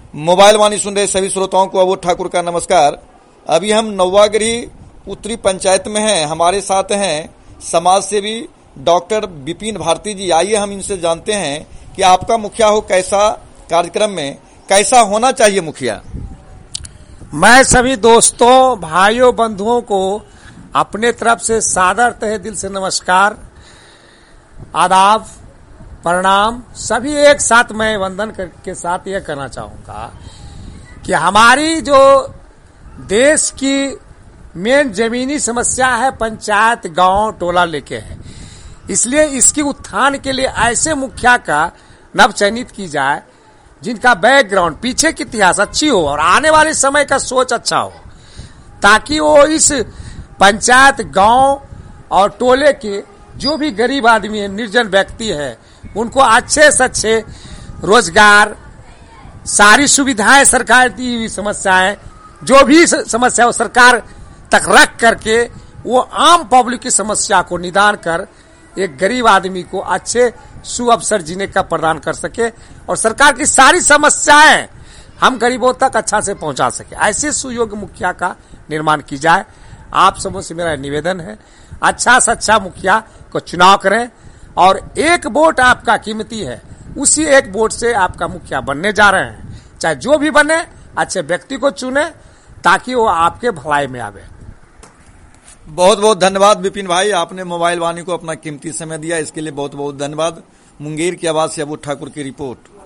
Mobile वाणी सुन रहे सभी श्रोताओं को अबोध ठाकुर का नमस्कार। अभी हम नौवागढ़ी उत्तरी पंचायत में हैं। हमारे साथ हैं समाज सेवी डॉक्टर विपिन भारती जी। आइए हम इनसे जानते हैं कि आपका मुखिया हो कैसा कार्यक्रम में कैसा होना चाहिए मुखिया। मैं सभी दोस्तों, भाइयों, बंधुओं को अपने तरफ से सादर तहे दिल से नमस्कार, आदाब, प्रणाम सभी एक साथ मैं वंदन के साथ यह कहना चाहूंगा कि हमारी जो देश की मेन जमीनी समस्या है पंचायत, गांव, टोला लेके है। इसलिए इसकी उत्थान के लिए ऐसे मुखिया का नव चयनित की जाए जिनका बैकग्राउंड, पीछे की इतिहास अच्छी हो और आने वाले समय का सोच अच्छा हो, ताकि वो इस पंचायत, गांव और टोले के जो भी गरीब आदमी है, निर्जन व्यक्ति है, उनको अच्छे से अच्छे रोजगार, सारी सुविधाएं, सरकार दी हुई समस्याएं, जो भी समस्या हो सरकार तक रख करके वो आम पब्लिक की समस्या को निदान कर एक गरीब आदमी को अच्छे सुअवसर जीने का प्रदान कर सके और सरकार की सारी समस्याएं हम गरीबों तक अच्छा से पहुंचा सके। ऐसे सुयोग्य मुखिया का निर्माण की जाए। आप सबों से मेरा निवेदन है, अच्छा से अच्छा मुखिया को चुनाव करें और एक वोट आपका कीमती है, उसी एक वोट से आपका मुखिया बनने जा रहे हैं। चाहे जो भी बने, अच्छे व्यक्ति को चुने ताकि वो आपके भलाई में आवे। बहुत बहुत धन्यवाद विपिन भाई, आपने मोबाइल वाणी को अपना कीमती समय दिया, इसके लिए बहुत बहुत धन्यवाद। मुंगेर की आवाज से अबोध ठाकुर की रिपोर्ट।